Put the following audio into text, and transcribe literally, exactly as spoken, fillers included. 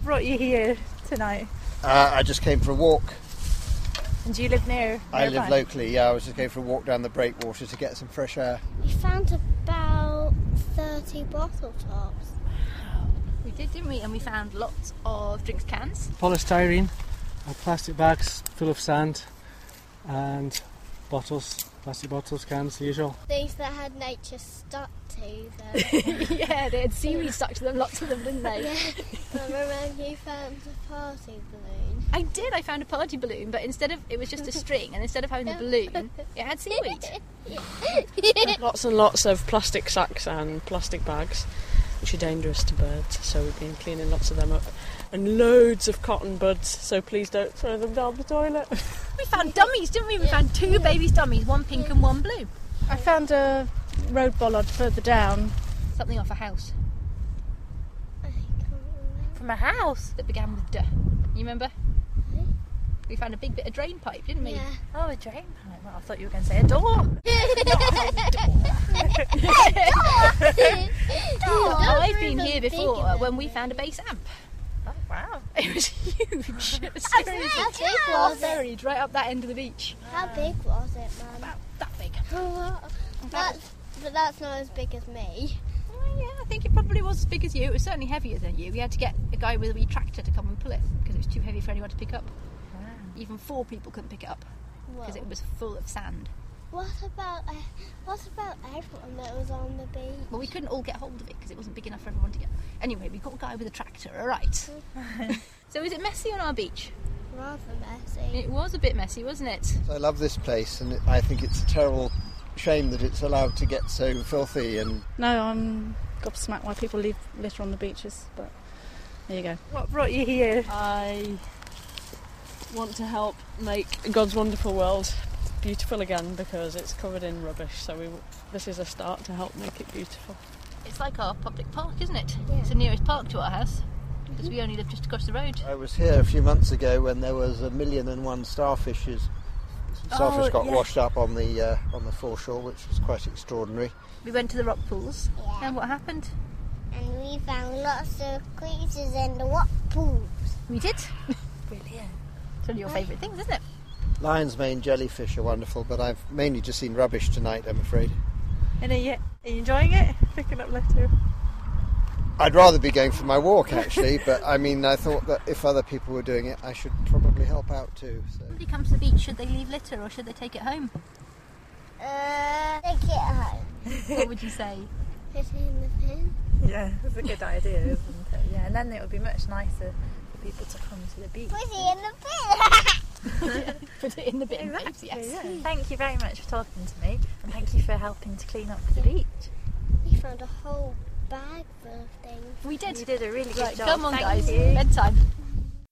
brought you here tonight? Uh, I just came for a walk. And do you live near? I nearby? live locally, yeah. I was just going for a walk down the breakwater to get some fresh air. We found about thirty bottle tops. We did, didn't we? And we found lots of drinks cans. Polystyrene, uh, plastic bags full of sand, and bottles, plastic bottles, cans, the usual. Things that had nature stuck to them. Yeah, they had seaweed stuck to them, lots of them, didn't they? Yeah. I remember you found a party balloon. I did, I found a party balloon, but instead of, it was just a string, and instead of having a balloon, it had seaweed. Lots and lots of plastic sacks and plastic bags, which are dangerous to birds, so we've been cleaning lots of them up. And loads of cotton buds, so please don't throw them down the toilet. We found dummies, didn't we? We found two babies dummies, one pink and one blue. I found a road bollard further down. Something off a house. I can't remember. From a house? That began with D. You remember? We found a big bit of drain pipe, didn't we? Yeah. Oh, a drain pipe. Well, I thought you were going to say a door. Oh, I've been here before when we found a bass amp. Oh, wow. It was huge. It was How seriously big was it? buried right up that end of the beach. How big was it, Mum? About that big. That's, but that's not as big as me. Oh, yeah, I think it probably was as big as you. It was certainly heavier than you. We had to get a guy with a wee tractor to come and pull it because it was too heavy for anyone to pick up. Even four people couldn't pick it up because it was full of sand. What about uh, what about everyone that was on the beach? Well, we couldn't all get hold of it because it wasn't big enough for everyone to get. Anyway, we got a guy with a tractor, all right. So is it messy on our beach? Rather messy. It was a bit messy, wasn't it? I love this place, and I think it's a terrible shame that it's allowed to get so filthy. And No, I'm gobsmacked why people leave litter on the beaches, but there you go. What brought you here? I want to help make God's wonderful world beautiful again because it's covered in rubbish, so we, this is a start to help make it beautiful. It's like our public park, isn't it? Yeah. It's the nearest park to our house because we only live just across the road. I was here a few months ago when there was a million and one starfishes. Starfish Oh, got yeah. washed up on the uh, on the foreshore, which was quite extraordinary. We went to the rock pools, Yeah. and what happened? And we found lots of creatures in the rock pools. We did. Brilliant. It's one of your favourite things, isn't it? Lion's mane jellyfish are wonderful, but I've mainly just seen rubbish tonight, I'm afraid. And are you, are you enjoying it? Picking up litter? I'd rather be going for my walk, actually, but I mean, I thought that if other people were doing it, I should probably help out too. So. Somebody comes to the beach, should they leave litter or should they take it home? Uh, take it home. What would you say? Put it in the bin. Yeah, that's a good idea, isn't it? Yeah, and then it would be much nicer for people to come to the beach. Put it in the bin. Put it in the bin, babes, Exactly, yes. yeah. Thank you very much for talking to me, and thank you for helping to clean up the beach. We found a whole bag full of things. We did. You did a really good Right, job. come on, Thank guys. you. Bedtime.